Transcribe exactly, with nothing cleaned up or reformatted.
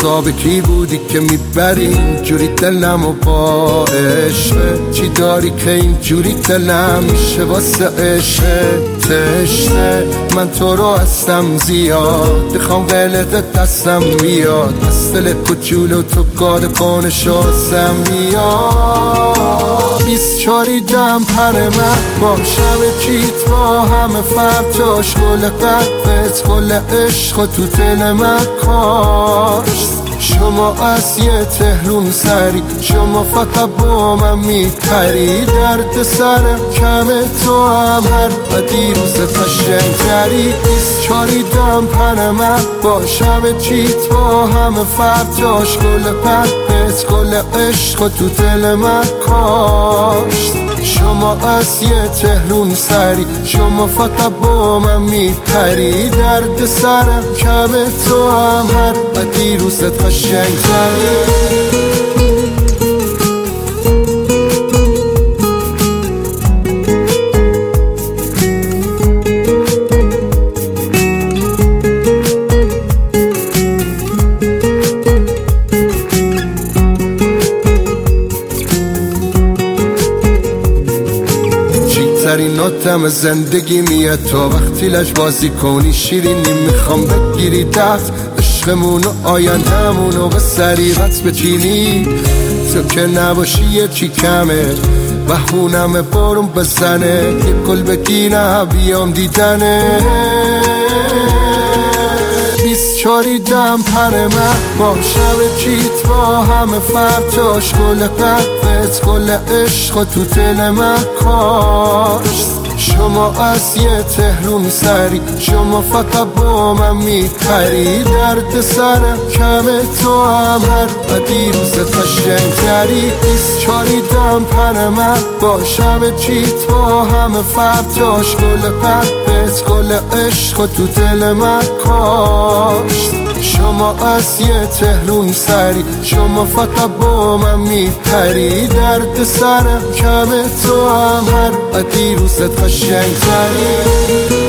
حساب کی بودی که میبری اینجوری دلم و با عشقه؟ چی داری که اینجوری دلم میشه واسه عشقه؟ تشنه من تو رو هستم زیاد، بخوام قلت دستم بیاد، از دل کوچولو تو گاد کنشو هستم بیاد. بیست چاری دم پر من با شب چیت با همه فرجاش، گل قلبت گل عشق و تو دل من کاشت. شما از یه تهرون سری، شما فقط با من میپری، درد سرم کمه تو هم هر بدی روز قشنگتری. بیست چاری دم پر من با شب چیت با همه فرجاش، گل قلبت گل عشق و تو دل من کاشت. شما از یه تهرون سری، شما فقط با من میپری، درد سرم کمه تو هم هر بدی روزت قشنگتری. ترین نوتم زندگی میاد تو وقتی لش بازی کنی شیرینی، میخوام بگیری دست عشقمون و آیندمون و به سریعت بچینی. تو که نباشی یه چی کمه، بهونم بارون بزنه، یه گل بگیرم بیام دیدنه. بیست چاری دم پر من با شب چیت با همه فرجاش، گل قلبت گل عشق و تو دل من کاشت. شما از یه تهرون سری، شما فقط با من میپری، درد سرم کمه تو هم هر بدی روزت قشنگتری. بیست چاری دم پر من با شب چیت با همه فرجاش، گل قلبت گل عشق و تو دل من کاشت. شما از یه تهرون سری، شما فقط با من میپری، درد سرم کمه تو هم هر بدی روزت قشنگتری.